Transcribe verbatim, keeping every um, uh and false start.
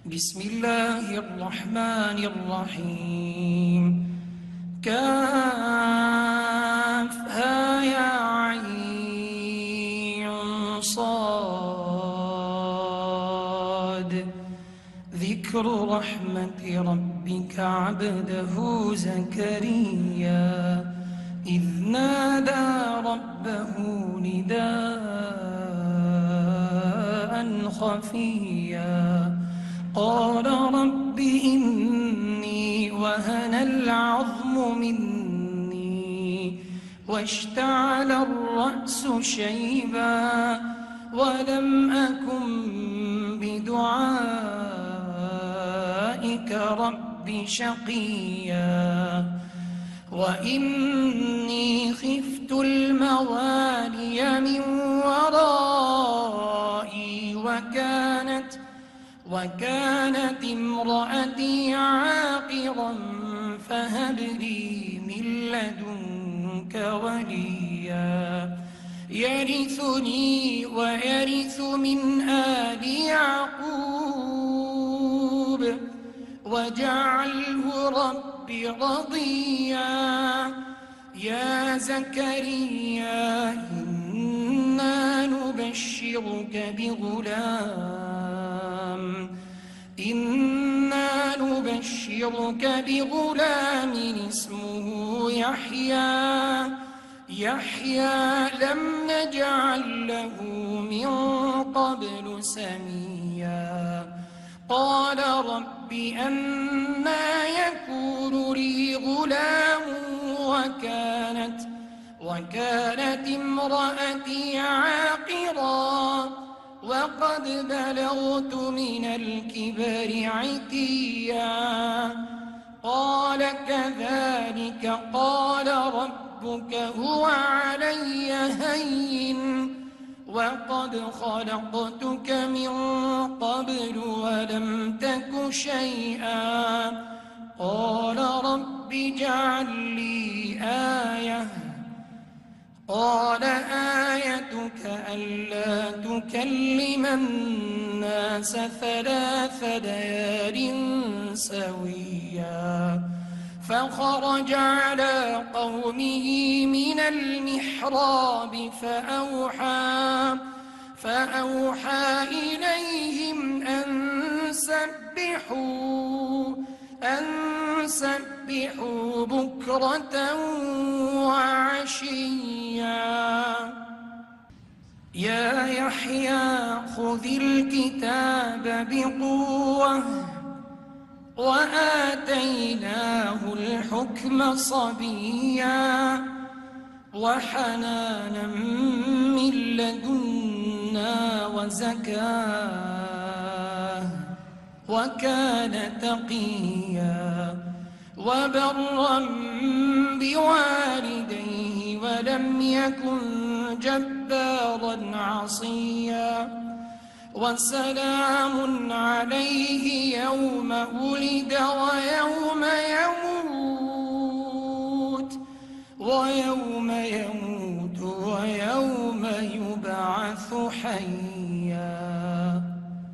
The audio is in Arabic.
بسم الله الرحمن الرحيم. كافها يا عين صاد. ذكر رحمة ربك عبده زكريا إذ نادى ربه نداء خفيا قال رب إني وهن العظم مني واشتعل الرأس شيبا ولم أكن بدعائك رب شقيا وإني خفت الموالي من ورائي وكانت وكانت امرأتي عاقرا فهب لي من لدنك وليا يرثني ويرث من آل يعقوب واجعله رب رضيا. يا زكريا إنا نبشرك بغلام إنا نبشرك بغلام اسمه يحيى يحيى لم نجعل له من قبل سميا قال رب أنى يكون لي غلام وكانت وكانت امرأتي عاقرا وقد بلغت من الكبر عتيا قال كذلك قال ربك هو علي هين وقد خلقتك من قبل ولم تك شيئا قال رب اجعل لي آية قال آيتك ألا تكلم الناس ثلاث ليال سويا فخرج على قومه من المحراب فأوحى فأوحى إليهم أن سبحوا أن سبحوا بكرة وعشيا. يا يحيى خذ الكتاب بقوة وآتيناه الحكم صبيا وحنانا من لدنا وزكاه وكان تقيا وبرا بوالديه ولم يكن جبارا عصيا وسلام عليه يوم ولد